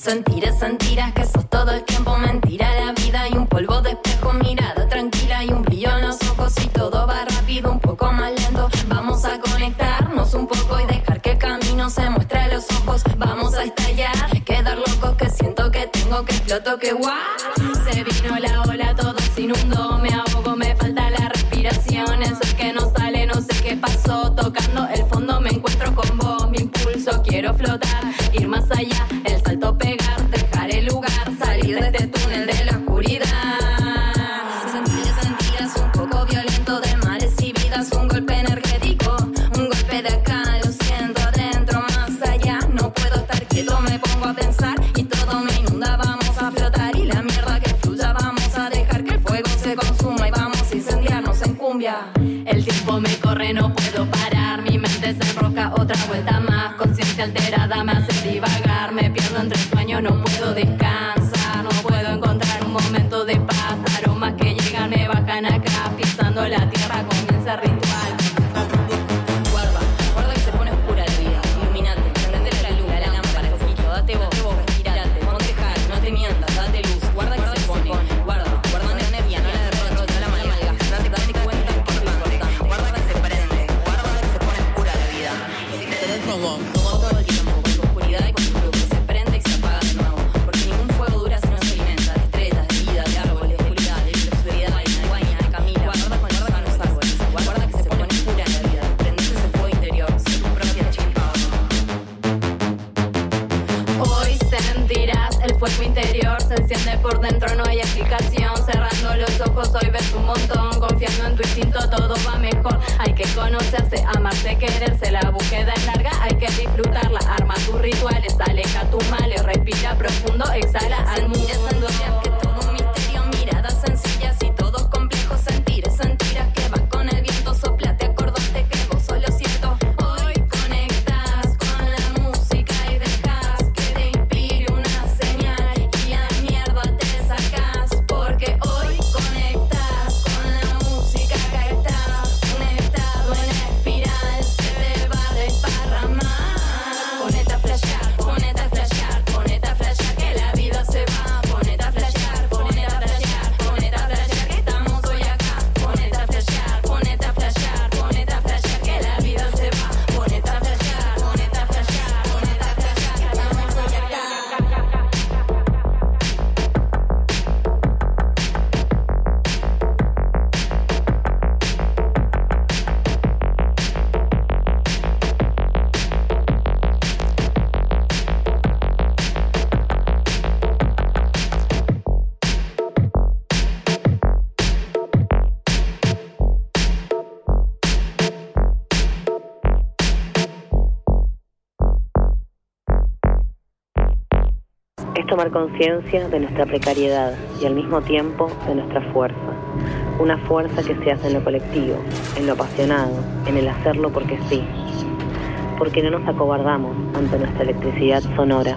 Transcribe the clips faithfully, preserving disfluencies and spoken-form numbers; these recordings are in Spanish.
Sentir, sentirás que sos todo el tiempo mentira. La vida y un polvo de espejo, mirada tranquila y un brillo en los ojos y todo va rápido, un poco más lento. Vamos a conectarnos un poco y dejar que el camino se muestre a los ojos. Vamos a estallar, quedar locos que siento que tengo que exploto, que guau. Se vino la ola, todo se inundó, me ahogo, me falta la respiración. El sol que no sale, no sé qué pasó. Tocando el fondo me encuentro con vos, mi impulso quiero flotar, ir más allá, el salto pegar, dejar el lugar, salir de este túnel de la oscuridad. Sentir, sentirás un poco violento de mares y vidas, un golpe energético, un golpe de acá, lo siento adentro, más allá, no puedo estar quieto, me pongo a pensar y todo me inunda, vamos a flotar y la mierda que fluya, vamos a dejar que el fuego se consuma y vamos a incendiarnos en cumbia. El tiempo me corre, no puedo parar, mi mente se enroca, otra vuelta más, conciencia alterada me hace divagar, me pierdo entre sueños, no puedo descansar, no puedo encontrar un momento de paz, aromas que llegan me bajan acá, pisando la tierra comienza el ritual. Guarda, guarda que se pone oscura la vida, iluminante, prendele la luz, la lámpara, el foquito, date vos, respirate, ponte hard, no te mientas, date luz, guarda que se pone, guarda, guarda la energía, no la derroches, no la malgastes, date, date cuenta que es importante, guarda que se prende, guarda que se pone oscura la vida. Tenés como, como todo el tiempo, con tu oscuridad y con tu luz, se prende y se apaga de nuevo, porque ningún fuego dura si no se alimenta de estrellas, de vida, de árboles, de oscuridad, de obscuridad, de guaña, de Camila, guarda con guarda los árboles, guarda que se pone oscura la vida, prendés ese fuego interior, sé tu propia chispa. Hoy sentirás el fuego interior, se enciende por dentro, no hay explicación, cerrando los ojos hoy ves un montón, confiando en tu instinto todo va mejor, hay que conocerse, amarse, quererse, la búsqueda es larga, hay que disfrutarla, arma tus rituales, aleja tus males, respira profundo, exhala al mundo. Sentirás que todo un misterio, miradas sencillas y todos complejos, sentir, sentirás que vas con el viento, soplate, acordate que vos sos lo cierto. Hoy conectas con la música y dejas que te inspire una señal y la mierda te sacas, porque hoy conectas con la música que estás, un estado en espiral se te va a desparramar. Ponete a flashear, ponete a flashear, ponete a flashear que la vida se va, ponete a flashear, ponete a flashear, ponete a flashear que estamos hoy acá, ponete a flashear, ponete a flashear, ponete a flashear que la vida se va, ponete a flashear, ponete a flashear, ponete a flashear que estamos hoy acá. Es tomar conciencia de nuestra precariedad y al mismo tiempo de nuestra fuerza. Una fuerza que se hace en lo colectivo, en lo apasionado, en el hacerlo porque sí. Porque no nos acobardamos ante nuestra electricidad sonora.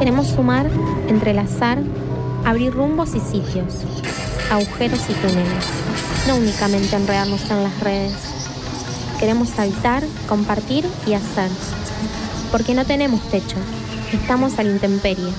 Queremos sumar, entrelazar, abrir rumbos y sitios, agujeros y túneles, no únicamente enredarnos en las redes. Queremos saltar, compartir y hacer, porque no tenemos techo, estamos a la intemperie.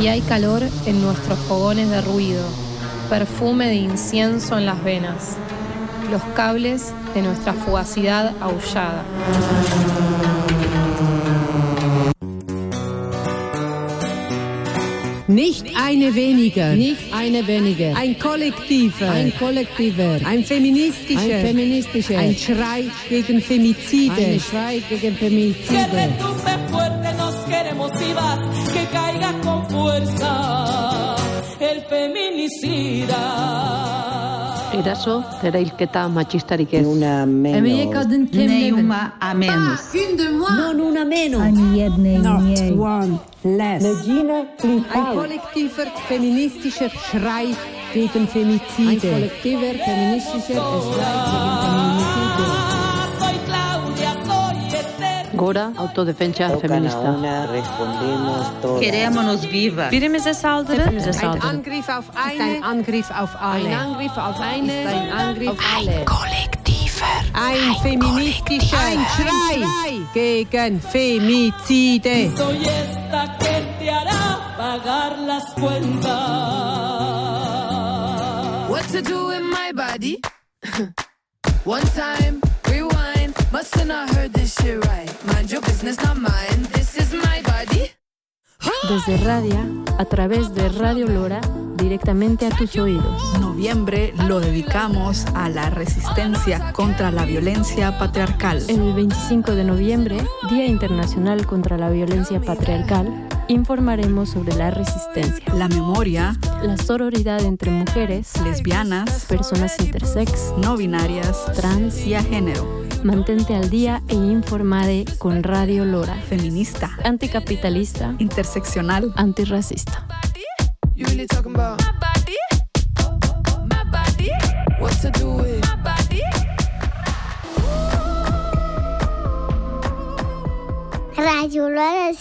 Y hay calor en nuestros fogones de ruido, perfume de incienso en las venas, los cables de nuestra fugacidad aullada. Nicht eine weniger. Nicht eine weniger. Ein kollektiver. Ein kollektiver. Ein feministischer. Ein feministischer. Ein Schrei gegen Femizide. Ein Schrei gegen Femizide. Que retumbe fuerte, nos queremos vivas, que caiga con fuerza el feminicida. Eraso, erailketa matxistarik ez. Una menos. Neuma a menos. Non una menos. Not one less. Ein kollektiver feministischer Schrei gegen Femizide. Ein kollektiver feministischer Schrei gegen Femizide. Gora, autodefensa feminista. Una, respondemos todas. Querémonos vivas. Birbirimize saldırı. Ein Angriff auf eine. Ein Angriff auf alle. Ein Angriff auf eine. Ein Angriff auf alle. Ein kollektiver. Ein feministischer ein Schrei gegen Femizide. Soy esta que te hará pagar las cuentas. What to do in my body? One time, rewind. Must have not heard this shit right. Mind your business, not mine. This is my body. Desde Radia, a través de Radio Lora, directamente a tus oídos. Noviembre lo dedicamos a la resistencia contra la violencia patriarcal. El veinticinco de noviembre, Día Internacional contra la Violencia Patriarcal, informaremos sobre la resistencia, la memoria, la sororidad entre mujeres, lesbianas, personas intersex, no binarias, trans y a género. Mantente al día e informade con Radio Lora. Feminista, anticapitalista, interseccional, antirracista. You really talking about my body? My body? What to do with my body? Radio Lora es